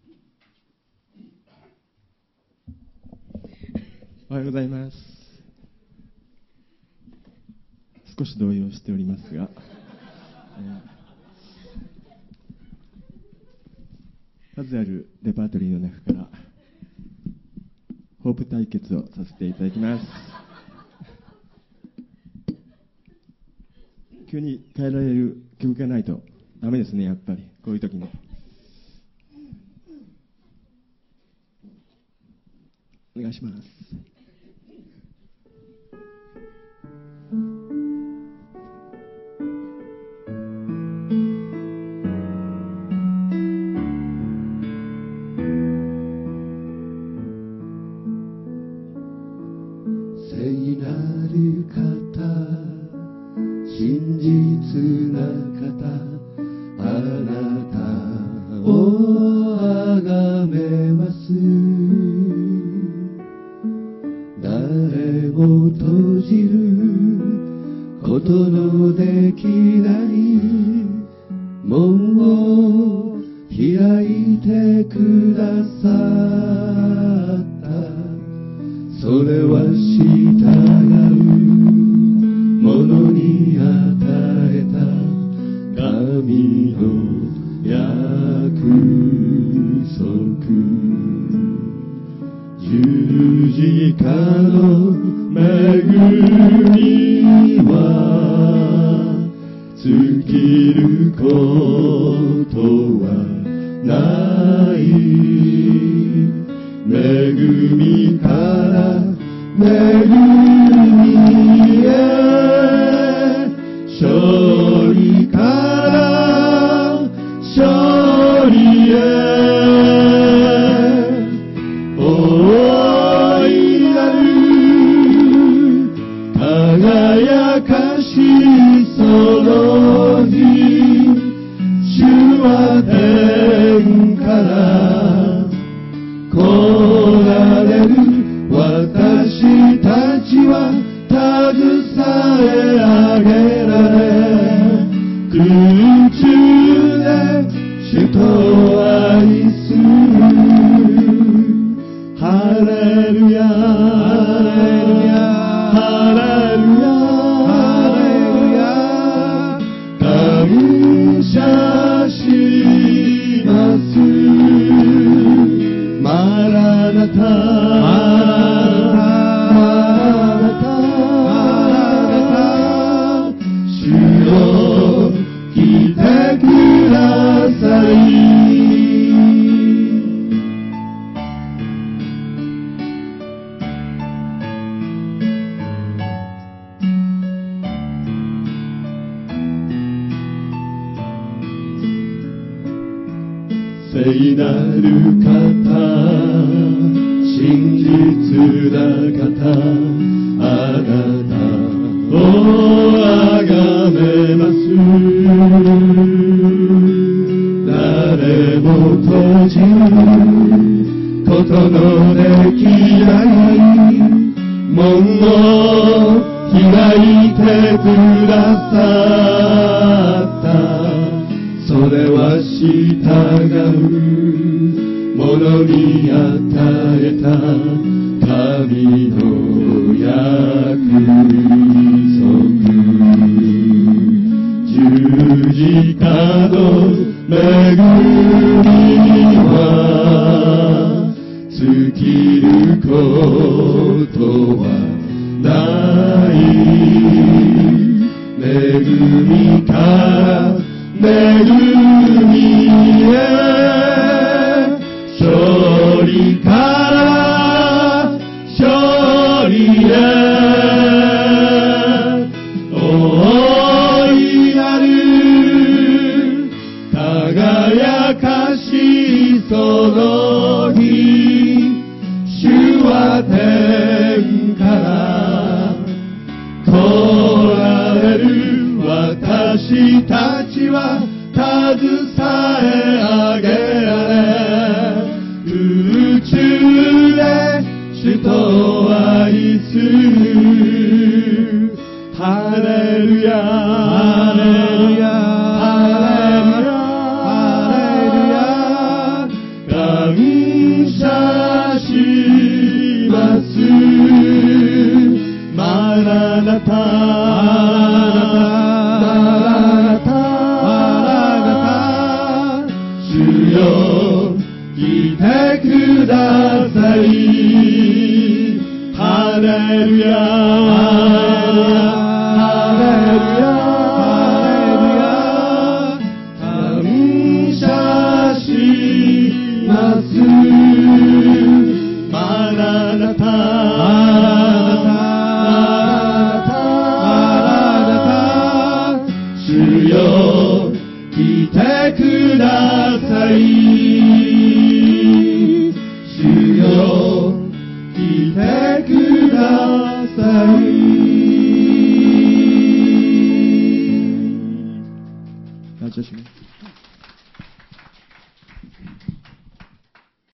おはようございます。少し動揺しておりますが、数あるレパートリーの中からホープ対決をさせていただきます。急に変えられる曲がないとダメですね、やっぱりこういう時に。お願いします。 聖なる方、真実な方、あなたをあがめます。誰も閉じることのできない門を開いてくださった。それは従う者に与えた神の約束。十字架の恵みは尽きることはない。恵みから恵みへ、勝利から勝利へ、大いなる輝かしその日、主は天から来られる。私たちは携え上げられ、空中で主と愛する。ハレルヤ、ハレルヤ、ハレルヤ、ハレルヤ、感謝します。マラナタ、マラナタ、主よ来てください。聖なる方、真実な方、あなたをあがめます。誰も閉じることのできない門を開いてくださった。それは従う者に与えた神の約束。十字架の恵みは尽きることはない。恵みから恵みへ、勝利から勝利へ、大いなる輝かしその日、主は天から来られる。私たちは携え上げられ、空中で主と愛する。ハレルヤ、ハレルヤ、ハレルヤ、ハレルヤ、 てください。ハレルヤハレルヤ感謝します。マラナタ主よ来てください。主よ来てください。 感謝します。